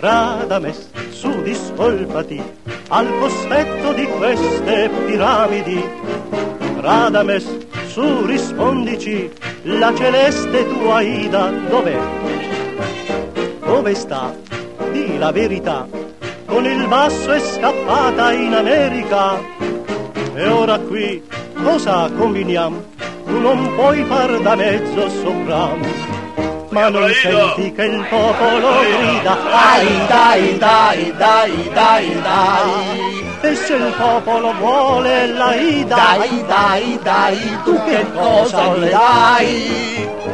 Radames, su discolpati al cospetto di queste piramidi. Radames, su rispondici, la celeste tua Ida dov'è? Dove sta? Di la verità. Con il basso è scappata in America. E ora qui cosa combiniamo? Tu non puoi far da mezzo soprano. Ma non senti che il popolo grida dai, dai, dai, dai, dai. E se il popolo vuole la Ida, dai, dai, dai, tu che cosa le dai?